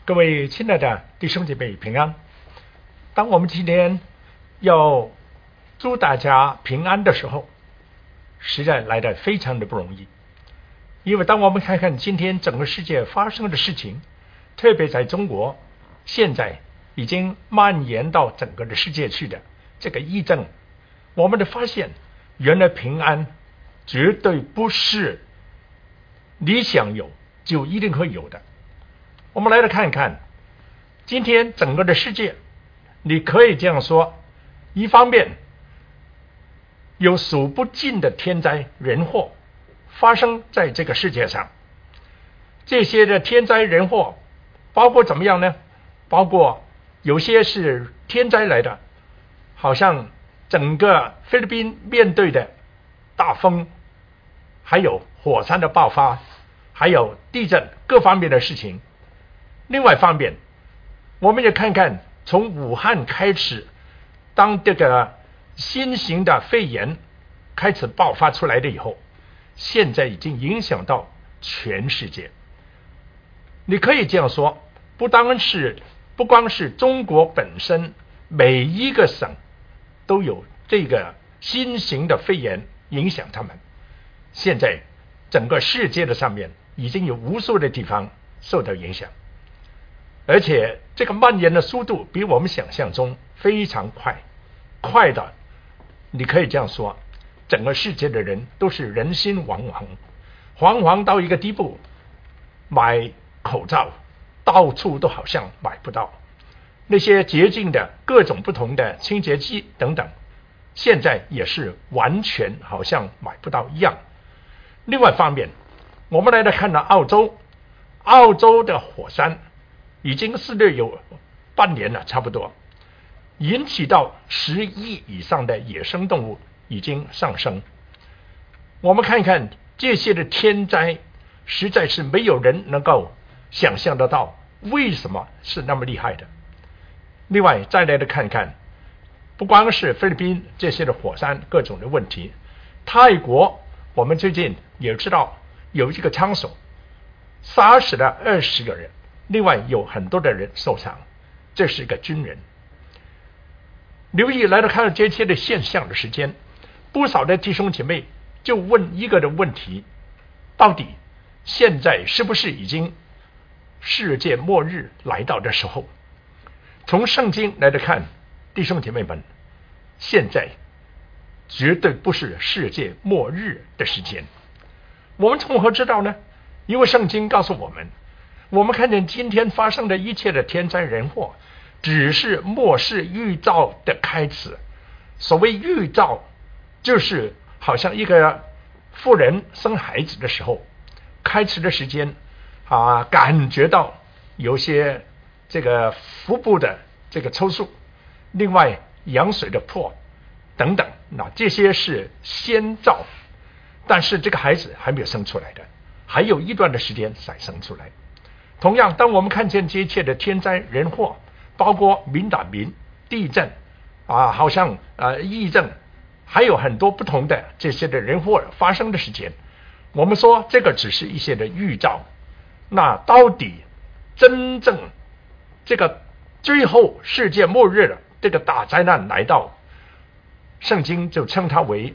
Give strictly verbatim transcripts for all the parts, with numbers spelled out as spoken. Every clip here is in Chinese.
各位亲爱的弟兄姐妹平安。当我们今天要祝大家平安的时候，实在来得非常的不容易。因为当我们看看今天整个世界发生的事情，特别在中国现在已经蔓延到整个的世界去的这个疫症，我们的发现原来平安绝对不是你想有就一定会有的。我们来了看一看今天整个的世界，你可以这样说，一方面有数不尽的天灾人祸发生在这个世界上，这些的天灾人祸包括怎么样呢？包括有些是天灾来的，好像整个菲律宾面对的大风，还有火山的爆发，还有地震各方面的事情。另外一方面，我们也看看从武汉开始，当这个新型的肺炎开始爆发出来的以后，现在已经影响到全世界。你可以这样说，不单是不光是中国本身，每一个省都有这个新型的肺炎影响他们。现在整个世界的上面已经有无数的地方受到影响，而且这个蔓延的速度比我们想象中非常快，快的你可以这样说，整个世界的人都是人心惶惶，惶惶到一个地步，买口罩到处都好像买不到，那些洁净的各种不同的清洁剂等等，现在也是完全好像买不到一样。另外一方面，我们来了看到澳洲，澳洲的火山已经肆虐有半年了，差不多引起到十亿以上的野生动物已经上升。我们看看这些的天灾，实在是没有人能够想象得到为什么是那么厉害的。另外再来的看看，不光是菲律宾这些的火山各种的问题，泰国我们最近也知道有一个枪手杀死了二十个人，另外有很多的人受伤，这是一个军人。留意来了看到这些的现象的时间，不少的弟兄姐妹就问一个的问题，到底现在是不是已经世界末日来到的时候？从圣经来的看，弟兄姐妹们，现在绝对不是世界末日的时间。我们从何知道呢？因为圣经告诉我们，我们看见今天发生的一切的天灾人祸，只是末世预兆的开始。所谓预兆，就是好像一个妇人生孩子的时候，开始的时间啊，感觉到有些这个腹部的这个抽搐，另外羊水的破等等，那这些是先兆，但是这个孩子还没有生出来的，还有一段的时间才生出来。同样，当我们看见这一切的天灾人祸，包括民打民、地震啊，好像呃疫症，还有很多不同的这些的人祸发生的时间，我们说这个只是一些的预兆。那到底真正这个最后世界末日了，这个大灾难来到，圣经就称它为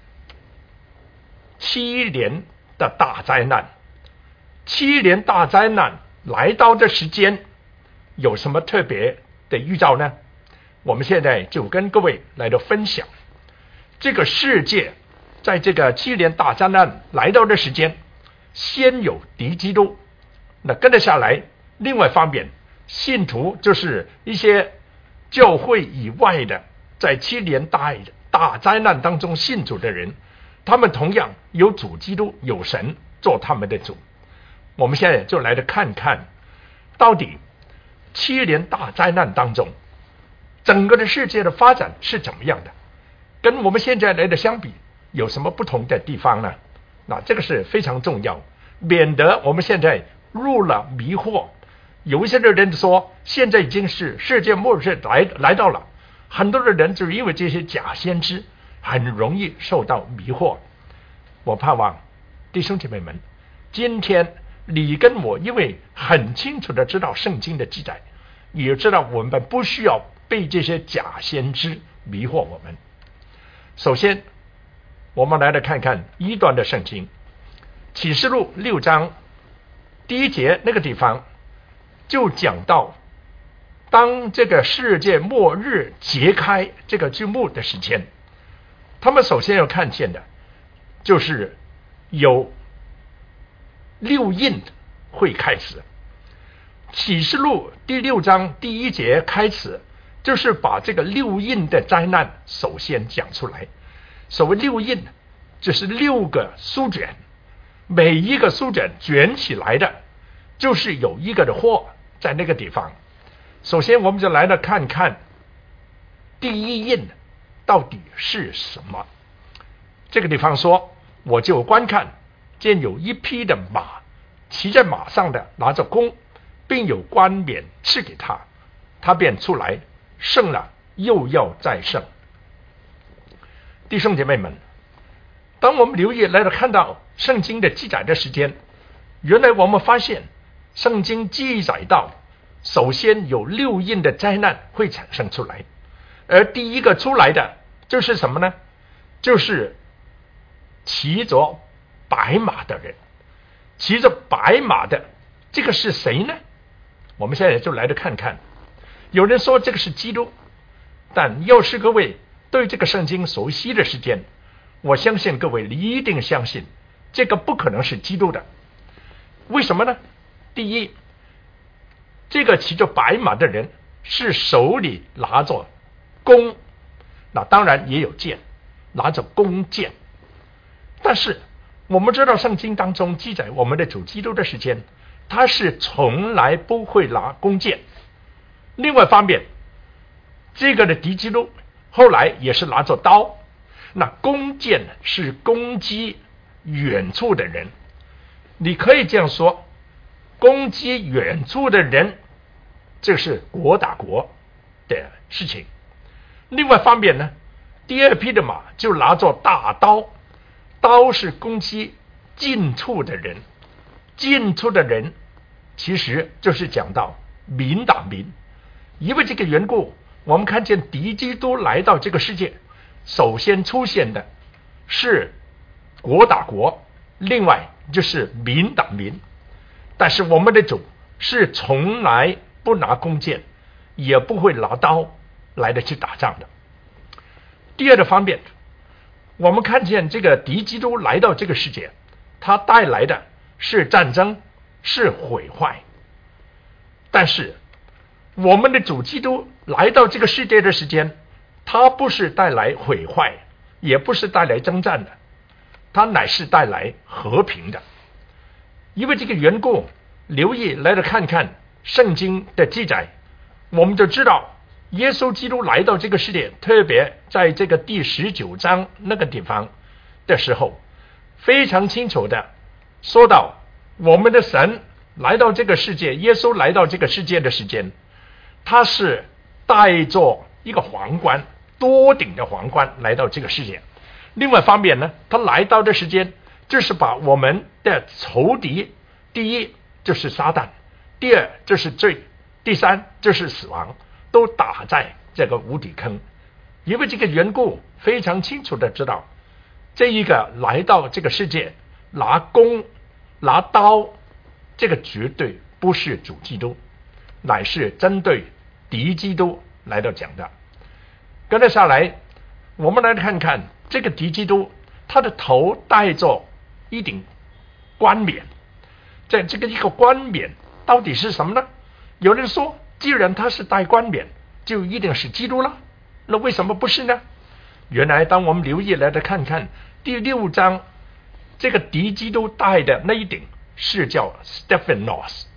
七年的大灾难。七年大灾难来到的时间有什么特别的预兆呢？我们现在就跟各位来到分享，这个世界在这个七年大灾难来到的时间，先有敌基督，那跟着下来，另外一方面，信徒就是一些教会以外的，在七年大大灾难当中信主的人，他们同样有主基督，有神做他们的主。我们现在就来看看，到底七年大灾难当中，整个的世界的发展是怎么样的，跟我们现在来的相比，有什么不同的地方呢？那这个是非常重要，免得我们现在入了迷惑。有一些的人说，现在已经是世界末日来来到了，很多的人就是因为这些假先知，很容易受到迷惑。我盼望弟兄姐妹们，今天你跟我因为很清楚的知道圣经的记载，也知道我们不需要被这些假先知迷惑我们。首先我们来来看看一段的圣经，启示录六章第一节那个地方就讲到，当这个世界末日揭开这个序幕的时间，他们首先要看见的就是有六印会开始。启示录第六章第一节开始，就是把这个六印的灾难首先讲出来。所谓六印，就是六个书卷，每一个书卷卷起来的就是有一个的祸在那个地方。首先我们就来了看看第一印到底是什么。这个地方说，我就观看，见有一匹的马，骑在马上的拿着弓，并有冠冕赐给他，他便出来，胜了又要再胜。弟兄姐妹们，当我们留意来了看到圣经的记载的时间，原来我们发现圣经记载到，首先有六印的灾难会产生出来，而第一个出来的就是什么呢？就是骑着白马的人。骑着白马的这个是谁呢？我们现在就来看看。有人说这个是基督，但要是各位对这个圣经熟悉的时间，我相信各位你一定相信这个不可能是基督的。为什么呢？第一，这个骑着白马的人是手里拿着弓，那当然也有剑，拿着弓箭。但是我们知道圣经当中记载我们的主基督的时间，他是从来不会拿弓箭。另外一方面，这个的敌基督后来也是拿着刀，那弓箭是攻击远处的人。你可以这样说，攻击远处的人，这是国打国的事情。另外一方面呢，第二批的马就拿着大刀，刀是攻击近处的人。近处的人其实就是讲到民打民。因为这个缘故，我们看见敌基督来到这个世界，首先出现的是国打国，另外就是民打民。但是我们的主是从来不拿弓箭，也不会拿刀来的去打仗的。第二个方面，我们看见这个敌基督来到这个世界，他带来的是战争，是毁坏。但是我们的主基督来到这个世界的时间，他不是带来毁坏，也不是带来征战的，他乃是带来和平的。因为这个缘故，留意来了看看圣经的记载，我们就知道耶稣基督来到这个世界，特别在这个第十九章那个地方的时候，非常清楚的说到我们的神来到这个世界，耶稣来到这个世界的时间，他是带着一个皇冠，多顶的皇冠来到这个世界。另外一方面呢，他来到的时间就是把我们的仇敌，第一就是撒旦，第二就是罪，第三就是死亡，都打在这个无底坑。因为这个缘故，非常清楚的知道，这一个来到这个世界拿弓拿刀，这个绝对不是主基督，乃是针对敌基督来到讲的。跟着下来，我们来看看这个敌基督，他的头戴着一顶冠冕。在这个一个冠冕到底是什么呢？有人说，既然他是戴冠冕，就一定是基督了，那为什么不是呢？原来当我们留意来的看看第六章，这个敌基督戴的那一顶是叫 Stephanos，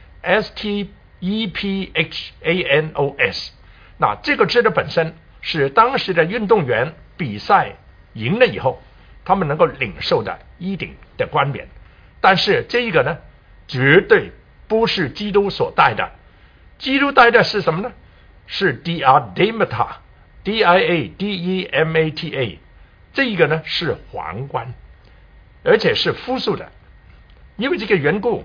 S T E P H A N O S。 那这个字的本身是当时的运动员比赛赢了以后，他们能够领受的一顶的冠冕。但是这一个呢，绝对不是基督所戴的。基督戴的是什么呢？是 diademata， D I A D E M A T A， 这一个呢是皇冠，而且是复数的。因为这个缘故，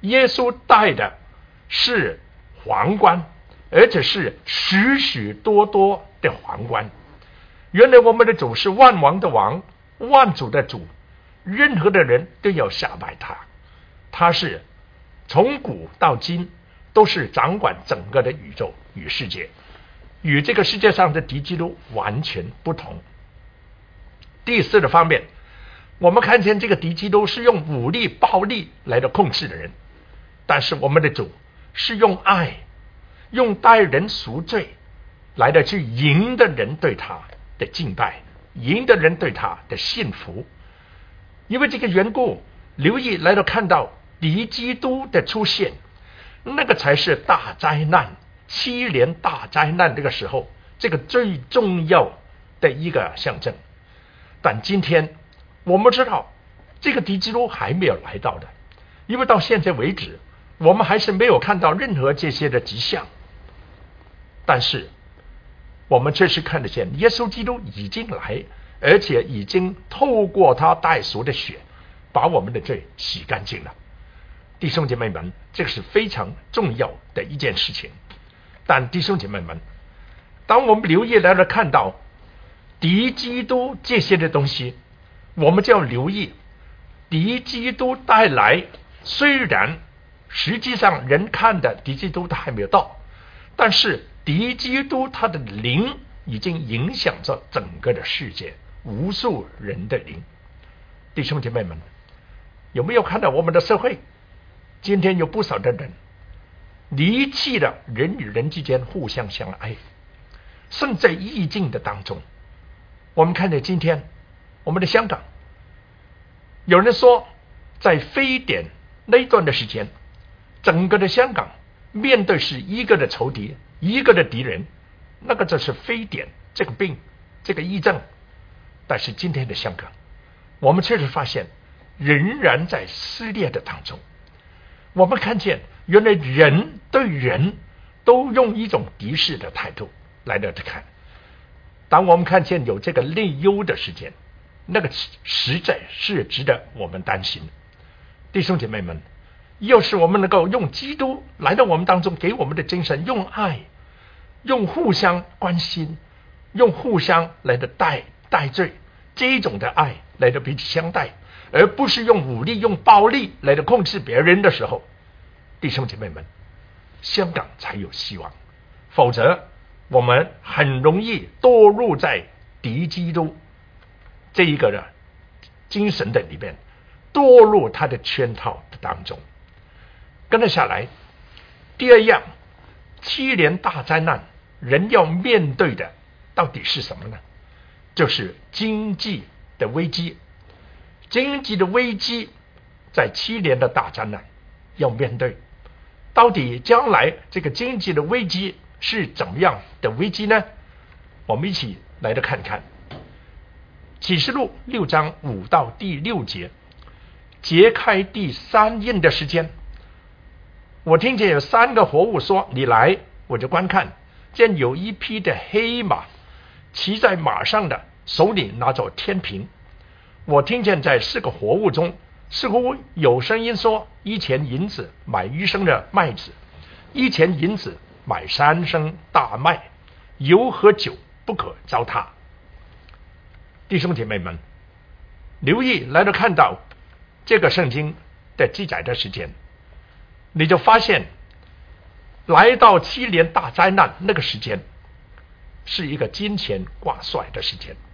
耶稣戴的是皇冠，而且是许许多多的皇冠。原来我们的主是万王的王，万主的主，任何的人都要下拜他。他是从古到今都是掌管整个的宇宙与世界，与这个世界上的敌基督完全不同。第四的方面，我们看见这个敌基督是用武力暴力来的控制的人，但是我们的主是用爱，用代人赎罪来的去赢得人对他的敬拜，赢得人对他的信服。因为这个缘故，留意来到看到敌基督的出现，那个才是大灾难，七年大灾难这个时候，这个最重要的一个象征。但今天我们知道这个敌基督还没有来到的，因为到现在为止我们还是没有看到任何这些的迹象。但是我们确实看得见耶稣基督已经来，而且已经透过他代赎的血把我们的罪洗干净了。弟兄姐妹们，这个是非常重要的一件事情。但弟兄姐妹们，当我们留意来了看到敌基督这些的东西，我们就要留意敌基督带来，虽然实际上人看的敌基督他还没有到，但是敌基督他的灵已经影响着整个的世界，无数人的灵。弟兄姐妹们，有没有看到我们的社会今天有不少的人离弃了人与人之间互相相爱，甚在意境的当中。我们看见今天我们的香港，有人说在非典那一段的时间，整个的香港面对是一个的仇敌，一个的敌人，那个就是非典这个病，这个疫症。但是今天的香港，我们确实发现仍然在撕裂的当中。我们看见原来人对人都用一种敌视的态度来了看。当我们看见有这个内忧的事件，那个实在是值得我们担心。弟兄姐妹们，要是我们能够用基督来到我们当中，给我们的精神，用爱，用互相关心，用互相来的代代罪，这一种的爱来的彼此相待，而不是用武力用暴力来的控制别人的时候，弟兄姐妹们，香港才有希望。否则我们很容易堕入在敌基督这一个的精神的里面，堕入他的圈套的当中。跟着下来，第二样，七年大灾难人要面对的到底是什么呢？就是经济的危机。经济的危机在七年的大灾难要面对，到底将来这个经济的危机是怎么样的危机呢？我们一起来的看看启示录六章五到第六节，揭开第三印的时间。我听见有三个活物说，你来，我就观看，见有一匹的黑马，骑在马上的手里拿着天平。我听见在四个活物中似乎有声音说，一钱银子买一升的麦子，一钱银子买三升大麦，油和酒不可糟蹋。弟兄姐妹们，留意来到看到这个圣经的记载的时间，你就发现来到七年大灾难那个时间是一个金钱挂帅的时间。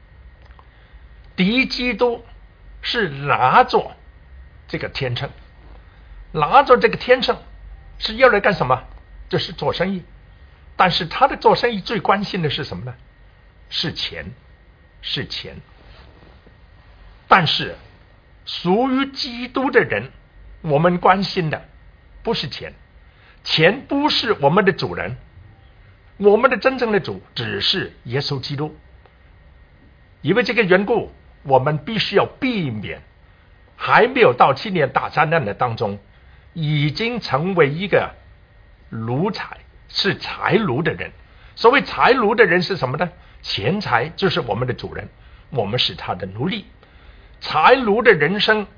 敌基督是拿着这个天秤，拿着这个天秤是要来干什么？就是做生意。但是他的做生意最关心的是什么呢？是钱，是钱。但是属于基督的人，我们关心的不是钱，钱不是我们的主人，我们的真正的主只是耶稣基督。因为这个缘故，我们必须要避免还没有到七年大灾难的当中，已经成为一个奴才，是财奴的人。所谓财奴的人是什么呢？钱财就是我们的主人，我们是他的奴隶。财奴的人生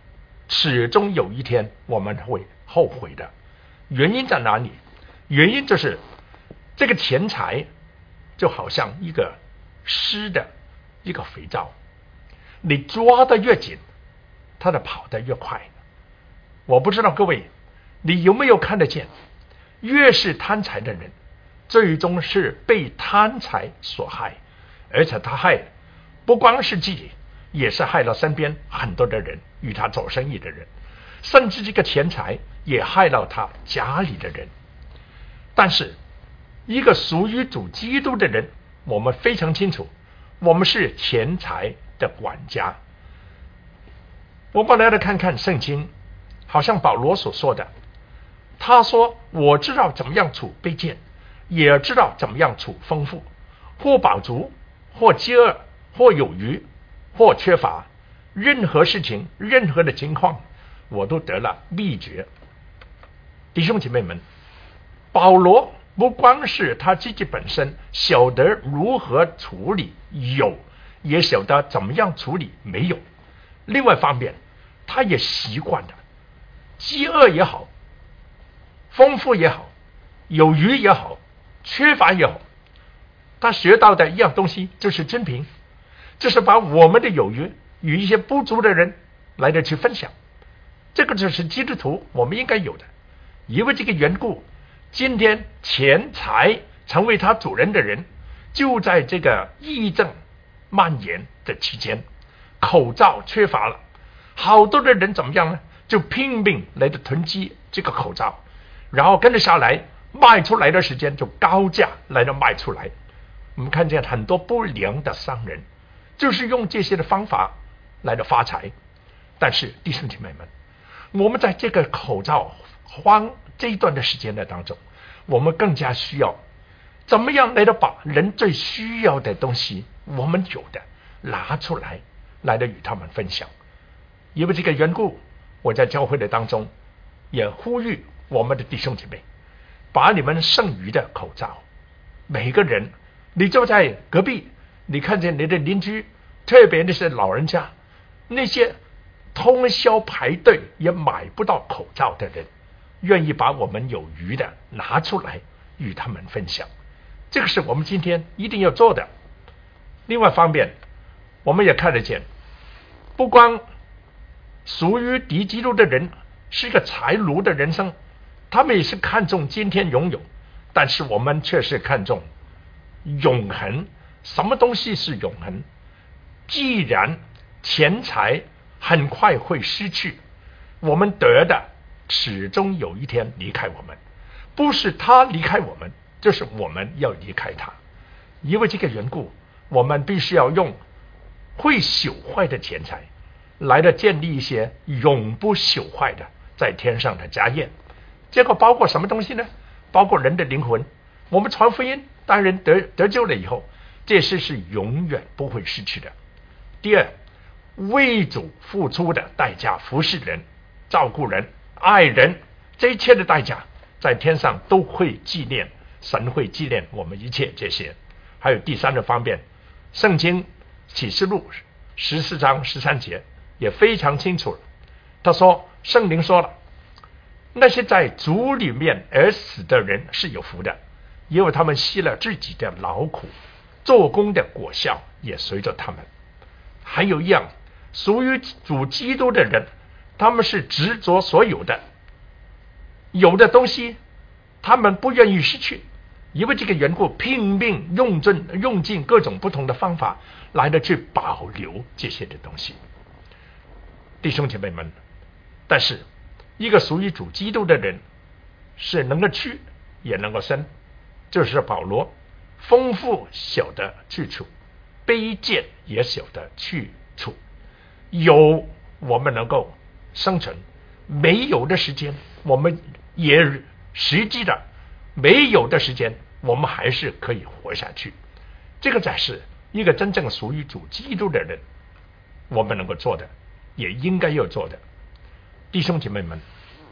始终有一天我们会后悔的。原因在哪里？原因就是这个钱财就好像一个湿的一个肥皂，你抓得越紧，它的跑得越快。我不知道各位你有没有看得见，越是贪财的人最终是被贪财所害，而且他害不光是自己，也是害了身边很多的人，与他做生意的人，甚至这个钱财也害了他家里的人。但是一个属于主基督的人，我们非常清楚，我们是钱财的管家。我们来看看圣经，好像保罗所说的，他说我知道怎么样处卑贱，也知道怎么样处丰富，或饱足，或饥饿，或有余，或缺乏，任何事情任何的情况我都得了秘诀。弟兄姐妹们，保罗不光是他自己本身晓得如何处理有，也晓得怎么样处理没有，另外一方面他也习惯了饥饿也好，丰富也好，有余也好，缺乏也好，他学到的一样东西就是真凭，就是把我们的有余与一些不足的人来的去分享。这个就是基督徒我们应该有的。因为这个缘故，今天钱财成为他主人的人，就在这个疫症蔓延的期间，口罩缺乏了，好多的人怎么样呢？就拼命来的囤积这个口罩，然后跟着下来卖出来的时间就高价来的卖出来。我们看见很多不良的商人就是用这些的方法来的发财。但是弟兄姐妹们，我们在这个口罩荒这一段的时间的当中，我们更加需要怎么样来的把人最需要的东西我们有的拿出来来的与他们分享。因为这个缘故，我在教会的当中也呼吁我们的弟兄姐妹，把你们剩余的口罩，每个人你就在隔壁，你看见你的邻居，特别的是老人家，那些通宵排队也买不到口罩的人，愿意把我们有余的拿出来与他们分享，这个是我们今天一定要做的。另外方面，我们也看得见，不光属于敌基督的人是一个财奴的人生，他们也是看重今天拥有，但是我们却是看重永恒。什么东西是永恒？既然钱财很快会失去，我们得的始终有一天离开我们，不是他离开我们，就是我们要离开他。因为这个缘故，我们必须要用会朽坏的钱财来的建立一些永不朽坏的在天上的家业。这个包括什么东西呢？包括人的灵魂。我们传福音，当人得得救了以后，这些是永远不会失去的。第二，为主付出的代价，服侍人、照顾人、爱人，这一切的代价在天上都会纪念，神会纪念我们一切这些。还有第三个方面，圣经启示录十四章十三节也非常清楚了，他说，圣灵说了，那些在主里面而死的人是有福的，因为他们吸了自己的劳苦，做工的果效也随着他们。还有一样，属于主基督的人，他们是执着所有的，有的东西他们不愿意失去，因为这个缘故拼命用尽用尽各种不同的方法来的去保留这些的东西。弟兄姐妹们，但是一个属于主基督的人是能够去也能够生，就是保罗，丰富晓得去处，卑贱也晓得去处。有我们能够生存，没有的时间我们也实际的没有的时间我们还是可以活下去。这个才是一个真正属于主基督的人我们能够做的，也应该要做的。弟兄姐妹们，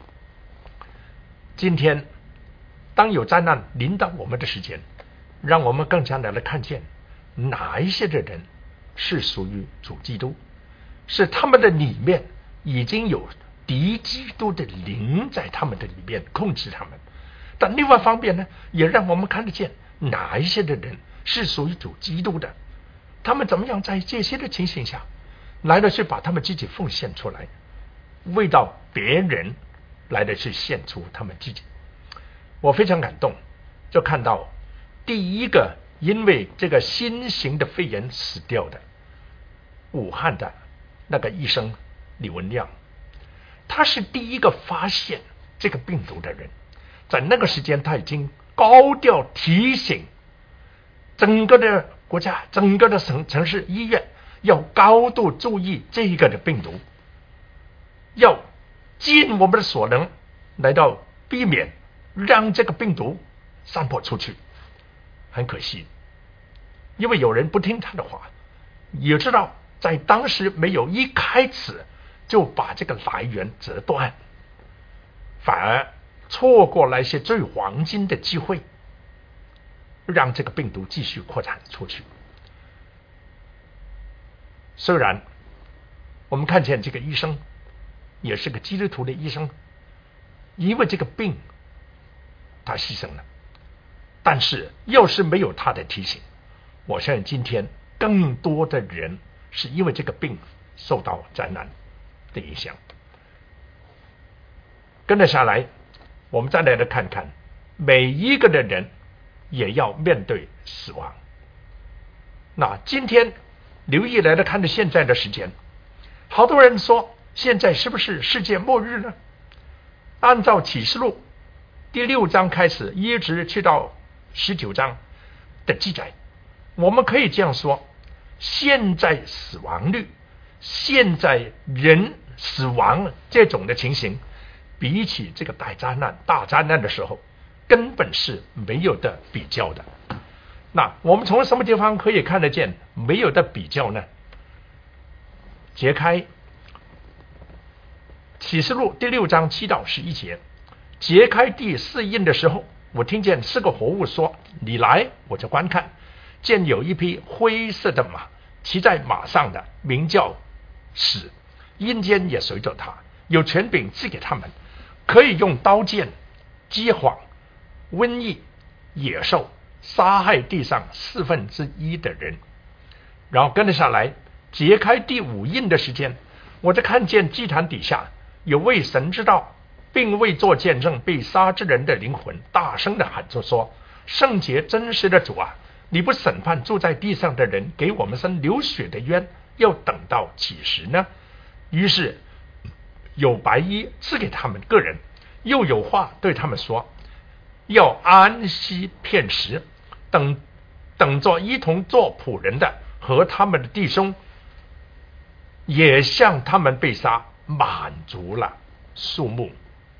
今天当有灾难临到我们的时间，让我们更加的来看见哪一些的人是属于主基督，是他们的里面已经有敌基督的灵在他们的里面控制他们。但另外一方面呢，也让我们看得见哪一些的人是属于主基督的，他们怎么样在这些的情形下来的去把他们自己奉献出来，为到别人来的去献出他们自己。我非常感动，就看到第一个因为这个新型的肺炎死掉的武汉的那个医生李文亮，他是第一个发现这个病毒的人。在那个时间他已经高调提醒整个的国家，整个的省城市医院要高度注意这个的病毒，要尽我们的所能来到避免让这个病毒散播出去。很可惜，因为有人不听他的话，也知道在当时没有一开始就把这个来源折断，反而错过了一些最黄金的机会，让这个病毒继续扩展出去。虽然我们看见这个医生也是个基督徒的医生，因为这个病他牺牲了，但是要是没有他的提醒，我相信今天更多的人是因为这个病受到灾难的影响。跟着下来，我们再来看看每一个的人也要面对死亡。那今天留意来了看着现在的时间，好多人说现在是不是世界末日呢？按照启示录第六章开始一直去到十九章的记载，我们可以这样说，现在死亡率，现在人死亡这种的情形，比起这个大灾难大灾难的时候根本是没有的比较的。那我们从什么地方可以看得见没有的比较呢？揭开启示录第六章七到十一节，揭开第四印的时候，我听见四个活物说：你来，我就观看，见有一匹灰色的马，骑在马上的名叫死，阴间也随着他，有权柄赐给他们，可以用刀剑、饥荒、瘟疫、野兽杀害地上四分之一的人。然后跟着下来，揭开第五印的时间，我就看见祭坛底下有为神之道并为做见证被杀之人的灵魂大声的喊着说：圣洁真实的主啊，你不审判住在地上的人，给我们生流血的冤，要等到几时呢？于是有白衣赐给他们个人，又有话对他们说，要安息片时，等等着一同做仆人的和他们的弟兄也向他们被杀满足了数目。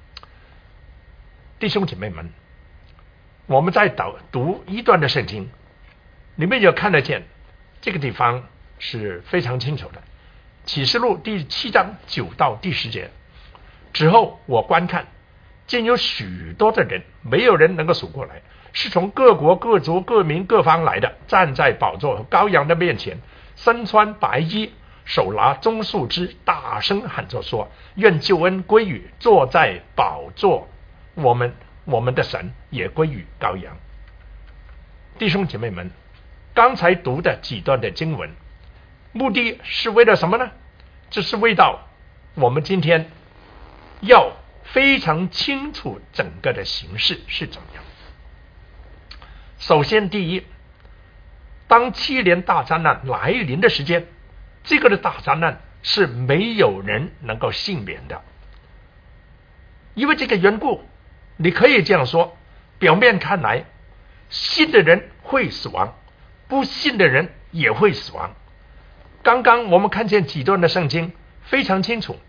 弟兄姐妹们，我们在读一段的圣经，你们有看得见这个地方是非常清楚的。启示录第七章九到第十节，之后我观看，见有许多的人，没有人能够数过来，是从各国各族各民各方来的，站在宝座和羔羊的面前，身穿白衣，手拿棕树枝，大声喊着说：愿救恩归于坐在宝座我们我们的神，也归于羔羊。弟兄姐妹们，刚才读的几段的经文，目的是为了什么呢？这是为到我们今天要非常清楚整个的形势是怎么样。首先第一，当七年大灾难来临的时间，这个的大灾难是没有人能够幸免的。因为这个缘故，你可以这样说，表面看来信的人会死亡，不信的人也会死亡。刚刚我们看见几段的圣经非常清楚，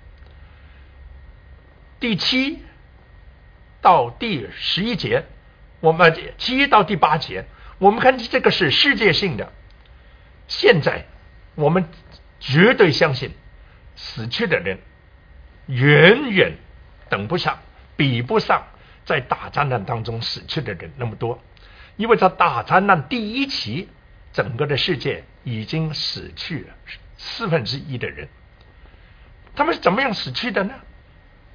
第七到第十一节，我们七到第八节，我们看见这个是世界性的。现在我们绝对相信死去的人远远等不上，比不上在大灾难当中死去的人那么多。因为在大灾难第一期，整个的世界已经死去了四分之一的人。他们是怎么样死去的呢？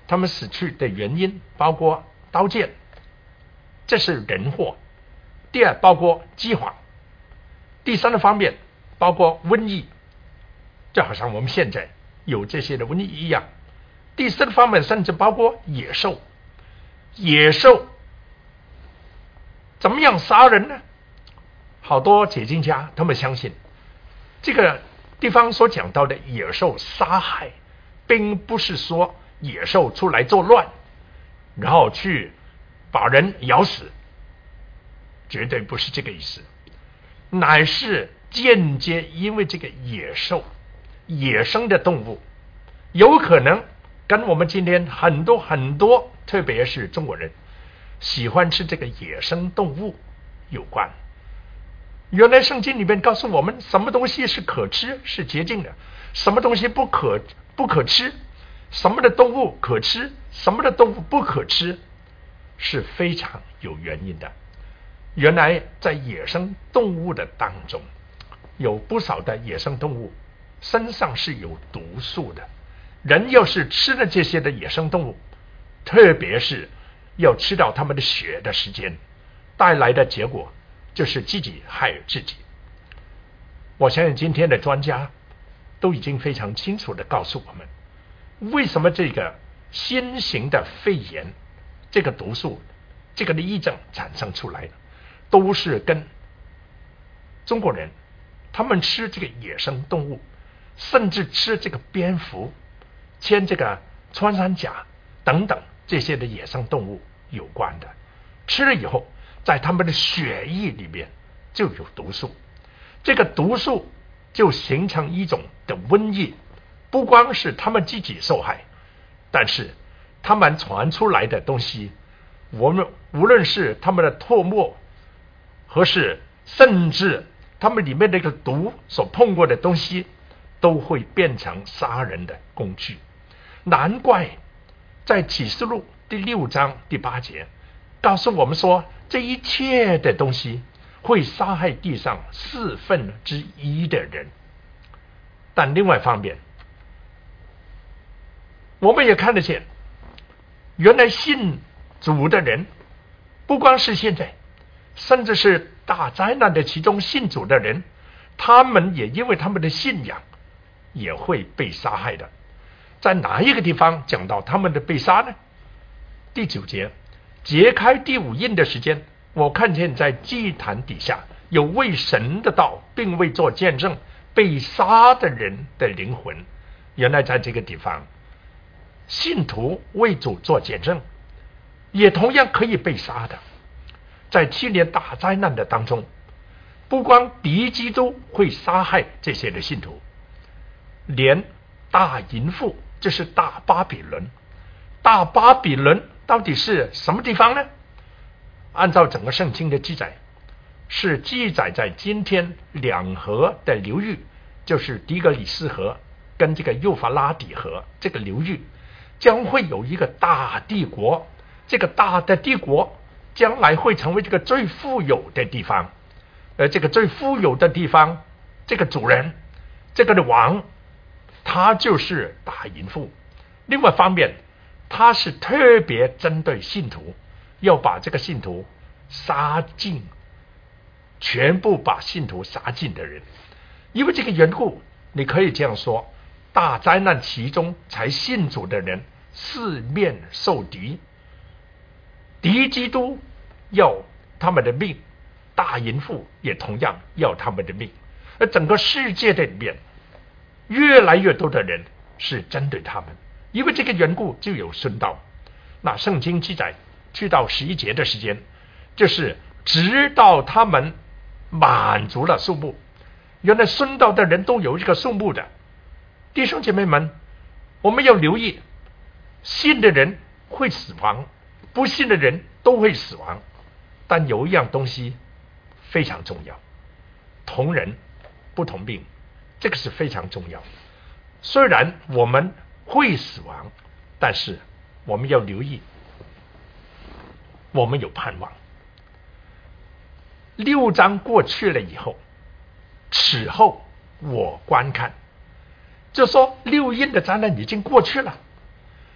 他们死去的原因包括刀剑，这是人祸；第二，包括饥荒；第三个方面包括瘟疫，就好像我们现在有这些的瘟疫一样；第四个方面甚至包括野兽。野兽怎么样杀人呢？好多解经家他们相信，这个地方所讲到的野兽杀害，并不是说野兽出来作乱，然后去把人咬死，绝对不是这个意思，乃是间接因为这个野兽野生的动物有可能跟我们今天很多很多，特别是中国人喜欢吃这个野生动物有关。原来圣经里面告诉我们，什么东西是可吃是洁净的，什么东西不可不可吃，什么的动物可吃，什么的动物不可吃，是非常有原因的。原来在野生动物的当中，有不少的野生动物身上是有毒素的。人要是吃了这些的野生动物，特别是要吃到他们的血的时间，带来的结果就是自己害自己。我相信今天的专家都已经非常清楚地告诉我们，为什么这个新型的肺炎这个毒素这个的疫症产生出来的，都是跟中国人他们吃这个野生动物，甚至吃这个蝙蝠、牵这个穿山甲等等这些的野生动物有关的。吃了以后，在他们的血液里面就有毒素，这个毒素就形成一种的瘟疫，不光是他们自己受害，但是他们传出来的东西，我们无论是他们的唾沫，或是甚至他们里面那个毒所碰过的东西，都会变成杀人的工具。难怪在启示录第六章第八节告诉我们说，这一切的东西会杀害地上四分之一的人。但另外一方面，我们也看得见，原来信主的人，不光是现在，甚至是大灾难的其中信主的人，他们也因为他们的信仰也会被杀害的。在哪一个地方讲到他们的被杀呢？第九节，揭开第五印的时间，我看见在祭坛底下有为神的道并未做见证被杀的人的灵魂。原来在这个地方，信徒为主做见证也同样可以被杀的。在七年大灾难的当中，不光敌基督会杀害这些的信徒，连大淫妇，这是大巴比伦。大巴比伦到底是什么地方呢？按照整个圣经的记载，是记载在今天两河的流域，就是底格里斯河跟这个幼发拉底河这个流域，将会有一个大帝国。这个大的帝国将来会成为这个最富有的地方，而这个最富有的地方，这个主人，这个的王，他就是大淫妇。另外一方面，他是特别针对信徒，要把这个信徒杀尽，全部把信徒杀尽的人。因为这个缘故，你可以这样说，大灾难其中才信主的人四面受敌，敌基督要他们的命，大淫妇也同样要他们的命。而整个世界的里面，越来越多的人是针对他们，因为这个缘故就有殉道。那圣经记载去到十一节的时间，就是直到他们满足了数目。原来殉道的人都有这个数目的。弟兄姐妹们，我们要留意，信的人会死亡，不信的人都会死亡，但有一样东西非常重要，同人不同命，这个是非常重要。虽然我们会死亡，但是我们要留意，我们有盼望。六章过去了以后，此后我观看，就说六印的灾难已经过去了，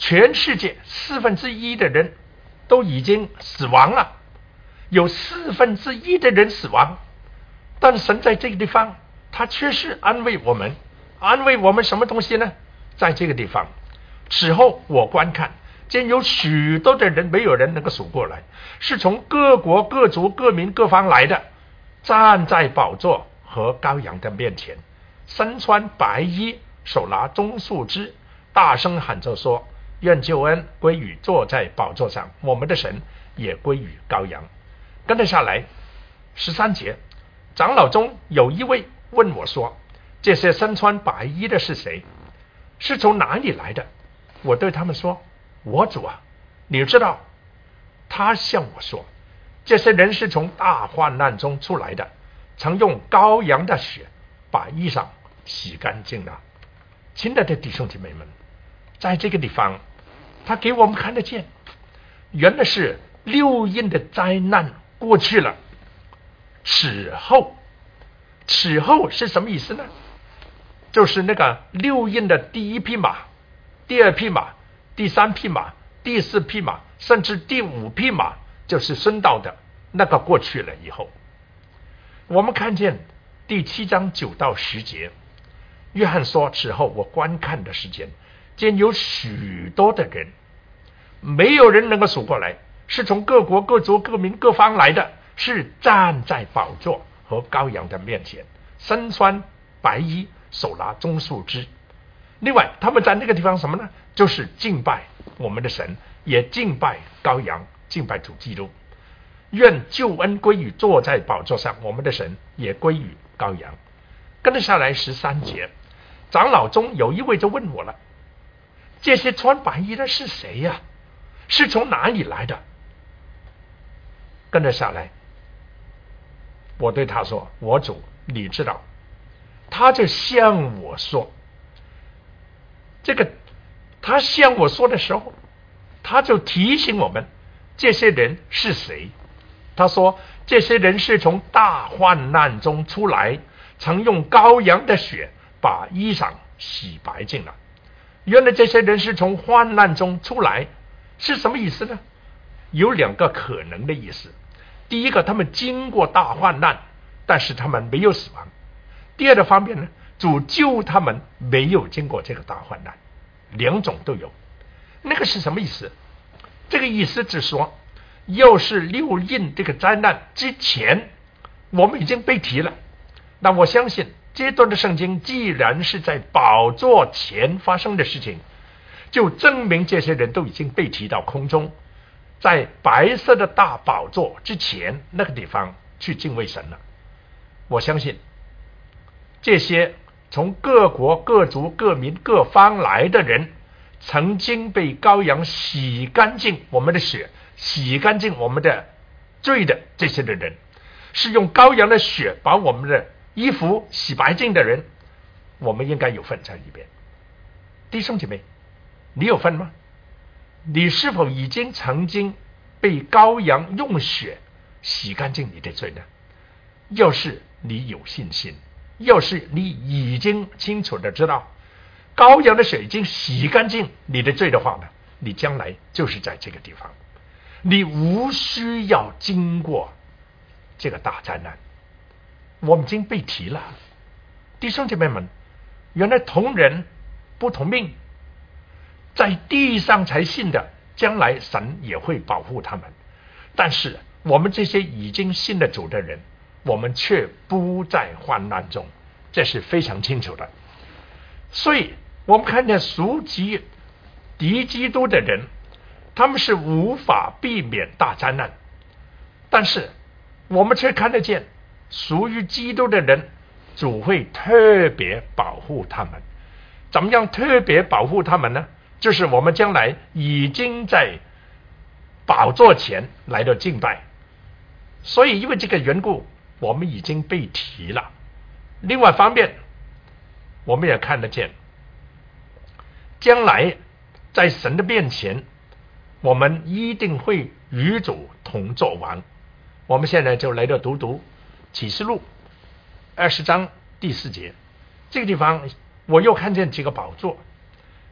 全世界四分之一的人都已经死亡了，有四分之一的人死亡，但神在这个地方他却是安慰我们。安慰我们什么东西呢？在这个地方，此后我观看，见有许多的人，没有人能够数过来，是从各国各族各民各方来的，站在宝座和羔羊的面前，身穿白衣，手拿棕树枝，大声喊着说：愿救恩归于坐在宝座上我们的神，也归于羔羊。跟着下来十三节，长老中有一位问我说：这些身穿白衣的是谁？是从哪里来的？我对他们说：我主啊，你知道。他向我说：这些人是从大患难中出来的，曾用羔羊的血把衣裳洗干净了。亲爱的弟兄姐妹们，在这个地方他给我们看得见，原来是六印的灾难过去了，此后此后是什么意思呢？就是那个六印的第一匹马，第二匹马，第三匹马，第四匹马，甚至第五匹马，就是孙道的那个过去了以后，我们看见第七章九到十节，约翰说：此后我观看的时间，见有许多的人，没有人能够数过来，是从各国各族各民各方来的，是站在宝座和羔羊的面前，身穿白衣，手拿棕树枝。另外他们在那个地方什么呢？就是敬拜我们的神，也敬拜羔羊，敬拜主基督。愿救恩归于坐在宝座上我们的神，也归于羔羊。跟着下来十三节，长老中有一位就问我了：这些穿白衣的是谁呀、啊？是从哪里来的？跟着下来，我对他说：我主，你知道。他就向我说，这个他向我说的时候，他就提醒我们这些人是谁。他说这些人是从大患难中出来，曾用羔羊的血把衣裳洗白净了。原来这些人是从患难中出来，是什么意思呢？有两个可能的意思。第一个，他们经过大患难，但是他们没有死亡。第二个方面呢，主救他们没有经过这个大患难，两种都有。那个是什么意思？这个意思是说，又是六印这个灾难之前，我们已经被提了。那我相信这段的圣经既然是在宝座前发生的事情，就证明这些人都已经被提到空中，在白色的大宝座之前那个地方去敬畏神了。我相信这些从各国各族各民各方来的人，曾经被羔羊洗干净我们的血，洗干净我们的罪的这些的人，是用羔羊的血把我们的衣服洗白净的人，我们应该有份在里边。弟兄姐妹，你有份吗？你是否已经曾经被羔羊用血洗干净你的罪呢？要是你有信心，要是你已经清楚的知道羔羊的血已经洗干净你的罪的话呢，你将来就是在这个地方，你无需要经过这个大灾难。我们已经被提了，弟兄姐妹们，原来同人不同命，在地上才信的，将来神也会保护他们。但是我们这些已经信了主的人，我们却不在患难中，这是非常清楚的。所以我们看见属基敌基督的人，他们是无法避免大灾难，但是我们却看得见属于基督的人，主会特别保护他们。怎么样特别保护他们呢？就是我们将来已经在宝座前来到敬拜，所以因为这个缘故，我们已经被提了。另外方面，我们也看得见将来在神的面前，我们一定会与主同作王。我们现在就来到读读启示录二十章第四节，这个地方我又看见几个宝座，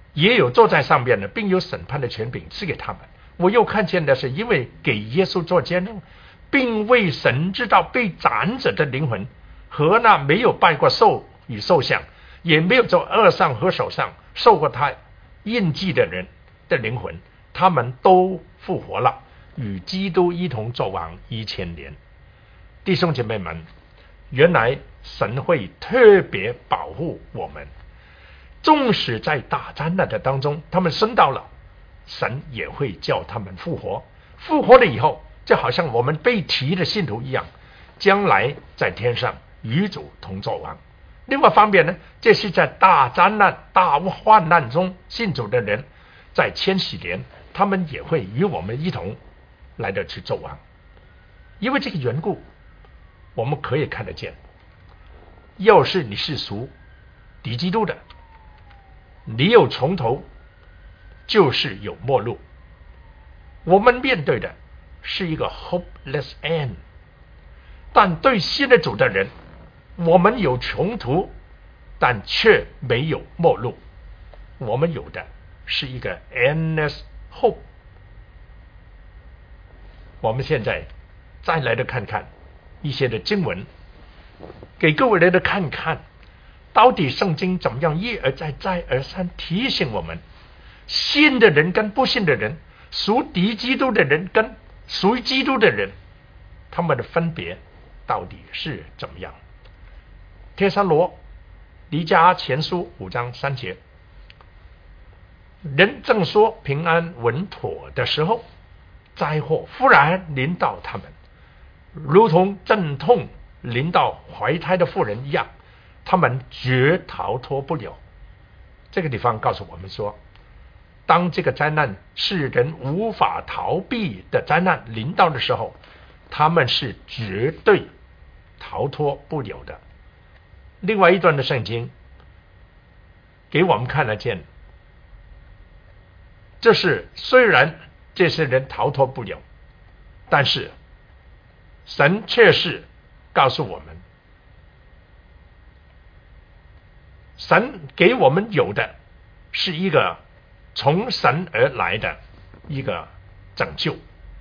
也有坐在上边的，并有审判的权柄赐给他们。我又看见的是，因为给耶稣做见证，并为神知道被斩者的灵魂和那没有拜过兽与兽像，也没有在额上和手上受过他印记的人的灵魂，他们都复活了，与基督一同作王一千年。弟兄姐妹们，原来神会特别保护我们，纵使在大灾难的当中他们升到了，神也会叫他们复活。复活了以后，就好像我们被提的信徒一样，将来在天上与主同作王。另外一方面呢，这是在大灾难大患难中信主的人，在千禧年他们也会与我们一同来的去作王。因为这个缘故，我们可以看得见，要是你是属敌基督的，你有从头就是有末路。我们面对的是一个 hopeless end， 但对信的主的人，我们有穷途，但却没有末路。我们有的是一个 endless hope。 我们现在再来的看看一些的经文，给各位来的看看到底圣经怎么样一而再再而三提醒我们，信的人跟不信的人，属敌基督的人跟属于基督的人，他们的分别到底是怎么样。帖撒罗尼迦前书五章三节，人正说平安稳妥的时候，灾祸忽然临到他们，如同阵痛临到怀胎的妇人一样，他们绝逃脱不了。这个地方告诉我们说，当这个灾难是人无法逃避的灾难临到的时候，他们是绝对逃脱不了的。另外一段的圣经给我们看得见，这是虽然这些人逃脱不了，但是神却是告诉我们，神给我们有的是一个从神而来的一个拯救。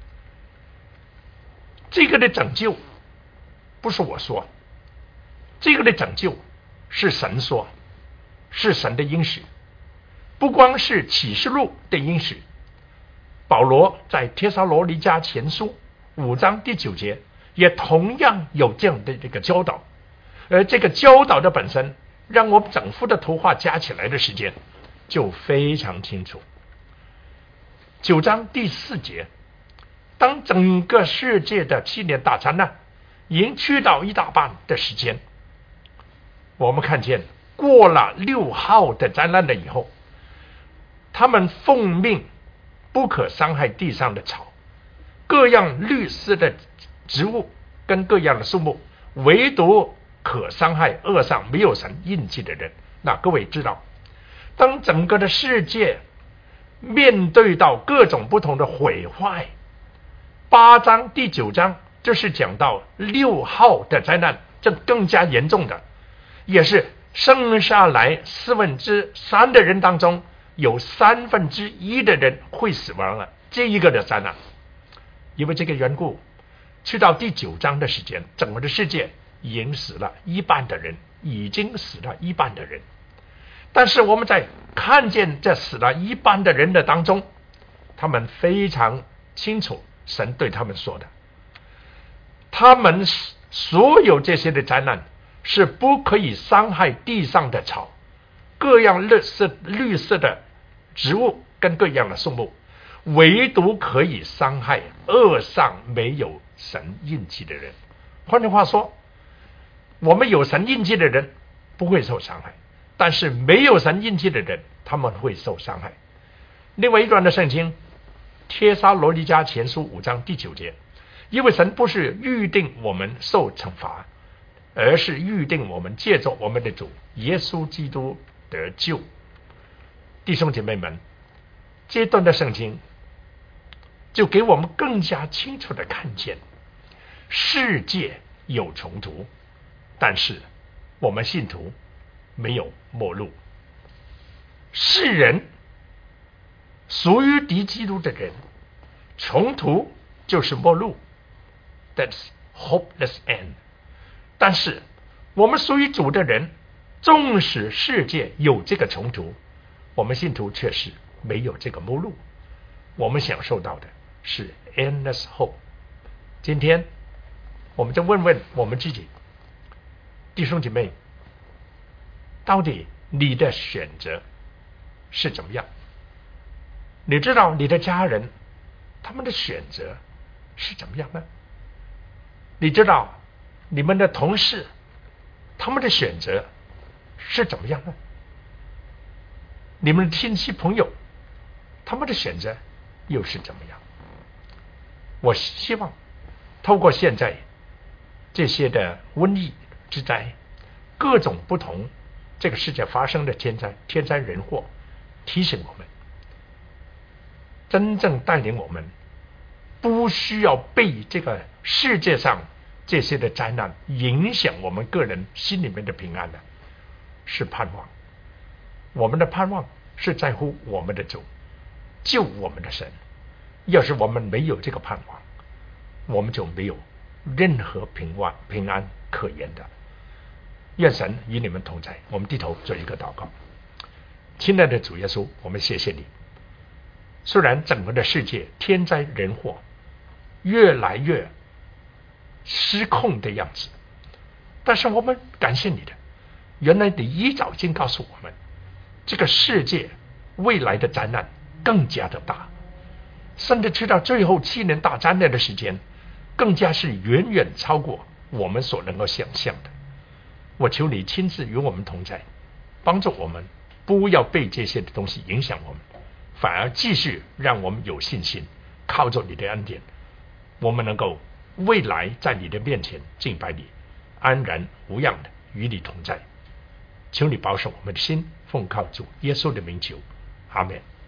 这个的拯救不是我说，这个的拯救是神说，是神的应许。不光是启示录的应许，保罗在帖撒罗尼迦前书五章第九节也同样有这样的这个教导。而这个教导的本身，让我们整幅的图画加起来的时间就非常清楚。九章第四节，当整个世界的七年大灾难已经去到一大半的时间，我们看见过了六号的灾难了以后，他们奉命不可伤害地上的草，各样绿色的植物跟各样的树木，唯独可伤害额上没有神印记的人。那各位知道，当整个的世界面对到各种不同的毁坏，八章第九章就是讲到六号的灾难，这更加严重的，也是剩下来四分之三的人当中，有三分之一的人会死亡了。这一个的灾难，因为这个缘故，去到第九章的时间，整个的世界已经死了一半的人，已经死了一半的人。但是我们在看见这死了一半的人的当中，他们非常清楚神对他们说的，他们所有这些的灾难是不可以伤害地上的草，各样绿色绿色的植物跟各样的树木，唯独可以伤害额上没有神印记的人。换句话说，我们有神印记的人不会受伤害，但是没有神印记的人，他们会受伤害。另外一段的圣经，帖撒罗尼迦前书五章第九节，因为神不是预定我们受惩罚，而是预定我们借着我们的主耶稣基督得救。弟兄姐妹们，这段的圣经就给我们更加清楚的看见，世界有穷途，但是我们信徒没有末路。世人属于敌基督的人，穷途就是末路 ，That's hopeless end。但是我们属于主的人，纵使世界有这个穷途，我们信徒却是没有这个末路。我们享受到的是 endless hope。今天我们就问问我们自己，弟兄姐妹，到底你的选择是怎么样？你知道你的家人他们的选择是怎么样呢？你知道你们的同事他们的选择是怎么样呢？你们的亲戚朋友他们的选择又是怎么样？我希望透过现在这些的瘟疫之灾，各种不同这个世界发生的天灾天灾人祸，提醒我们真正带领我们不需要被这个世界上这些的灾难影响我们个人心里面的平安的，是盼望。我们的盼望是在乎我们的主，救我们的神。要是我们没有这个盼望，我们就没有任何平安平安可言的。愿神与你们同在。我们低头做一个祷告。亲爱的主耶稣，我们谢谢你。虽然整个的世界天灾人祸越来越失控的样子，但是我们感谢你的，原来你一早已经告诉我们，这个世界未来的灾难更加的大，甚至直到最后七年大灾难的时间，更加是远远超过我们所能够想象的。我求你亲自与我们同在，帮助我们不要被这些的东西影响我们，反而继续让我们有信心，靠着你的恩典，我们能够未来在你的面前敬拜你，安然无恙的与你同在。求你保守我们的心，奉靠主耶稣的名求，阿们。